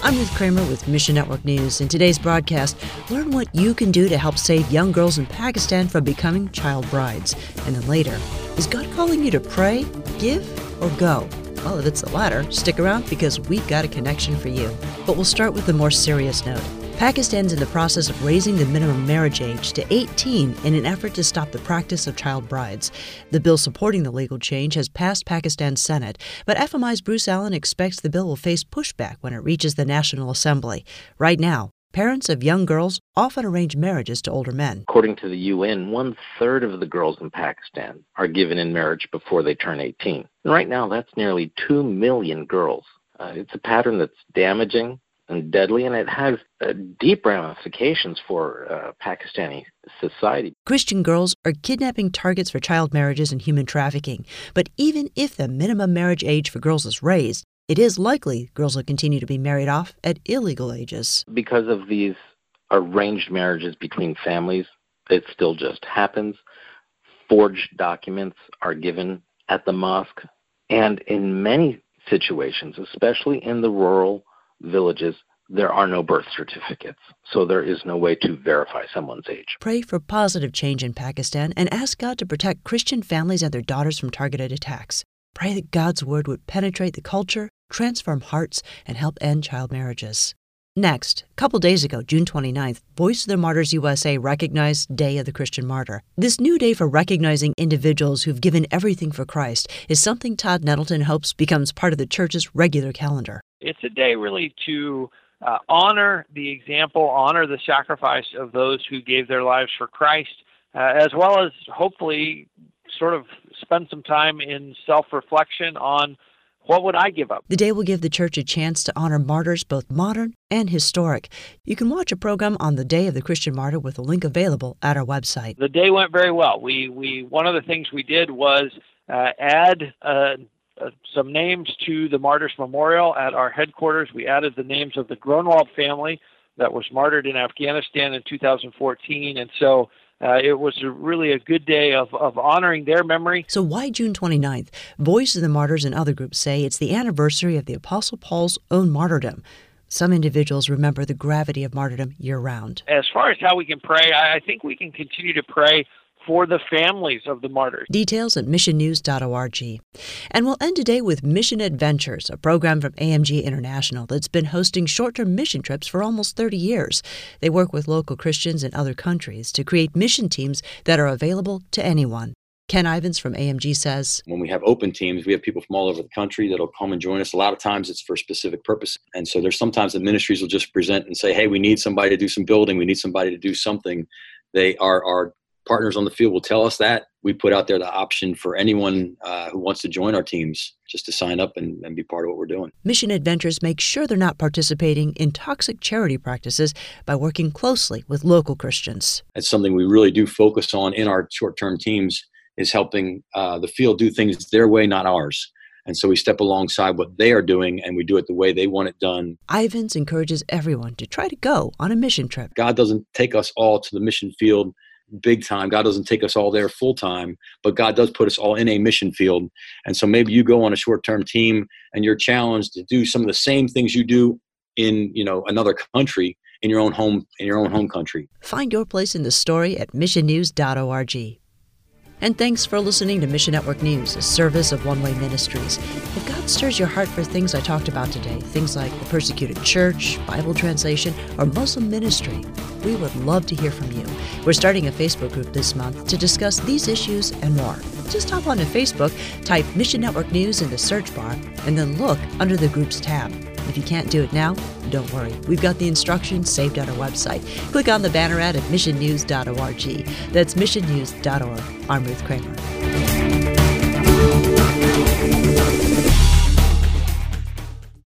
I'm Ruth Kramer with Mission Network News. In today's broadcast, learn what you can do to help save young girls in Pakistan from becoming child brides. And then later, is God calling you to pray, give, or go? Well, if it's the latter, stick around because we've got a connection for you. But we'll start with a more serious note. Pakistan's in the process of raising the minimum marriage age to 18 in an effort to stop the practice of child brides. The bill supporting the legal change has passed Pakistan's Senate, but FMI's Bruce Allen expects the bill will face pushback when it reaches the National Assembly. Right now, parents of young girls often arrange marriages to older men. According to the UN, 1/3 of the girls in Pakistan are given in marriage before they turn 18. And right now, that's nearly 2 million girls. It's a pattern that's damaging and deadly, and it has deep ramifications for Pakistani society. Christian girls are kidnapping targets for child marriages and human trafficking. But even if the minimum marriage age for girls is raised, it is likely girls will continue to be married off at illegal ages. Because of these arranged marriages between families, it still just happens. Forged documents are given at the mosque. And in many situations, especially in the rural villages, there are no birth certificates, so there is no way to verify someone's age. Pray for positive change in Pakistan and ask God to protect Christian families and their daughters from targeted attacks. Pray that God's word would penetrate the culture, transform hearts, and help end child marriages. Next, a couple days ago, June 29th, Voice of the Martyrs USA recognized Day of the Christian Martyr. This new day for recognizing individuals who've given everything for Christ is something Todd Nettleton hopes becomes part of the church's regular calendar. It's a day really to honor the example, honor the sacrifice of those who gave their lives for Christ, as well as hopefully sort of spend some time in self-reflection on what would I give up? The day will give the church a chance to honor martyrs both modern and historic. You can watch a program on the Day of the Christian Martyr with a link available at our website. The day went very well. We one of the things we did was add some names to the Martyrs Memorial at our headquarters. We added the names of the Gronwald family that was martyred in Afghanistan in 2014, and so it was really a good day of honoring their memory. So why June 29th? Voice of the Martyrs and other groups say it's the anniversary of the Apostle Paul's own martyrdom. Some individuals remember the gravity of martyrdom year-round. As far as how we can pray, I think we can continue to pray for the families of the martyrs. Details at missionnews.org. And we'll end today with Mission Adventures, a program from AMG International that's been hosting short-term mission trips for almost 30 years. They work with local Christians in other countries to create mission teams that are available to anyone. Ken Ivins from AMG says, when we have open teams, we have people from all over the country that'll come and join us. A lot of times it's for a specific purpose. And so there's sometimes the ministries will just present and say, hey, we need somebody to do some building. We need somebody to do something. They are our partners on the field will tell us that. We put out there the option for anyone who wants to join our teams just to sign up and be part of what we're doing. Mission Adventures make sure they're not participating in toxic charity practices by working closely with local Christians. It's something we really do focus on in our short-term teams is helping the field do things their way, not ours. And so we step alongside what they are doing and we do it the way they want it done. Ivins encourages everyone to try to go on a mission trip. God doesn't take us all to the mission field big time. God doesn't take us all there full time, but God does put us all in a mission field. And so maybe you go on a short-term team and you're challenged to do some of the same things you do in, another country, in your own home country. Find your place in the story at missionnews.org. And thanks for listening to Mission Network News, a service of One Way Ministries. If God stirs your heart for things I talked about today, things like the persecuted church, Bible translation, or Muslim ministry, we would love to hear from you. We're starting a Facebook group this month to discuss these issues and more. Just hop onto Facebook, type Mission Network News in the search bar, and then look under the Groups tab. If you can't do it now, don't worry. We've got the instructions saved on our website. Click on the banner ad at missionnews.org. That's missionnews.org. I'm Ruth Kramer.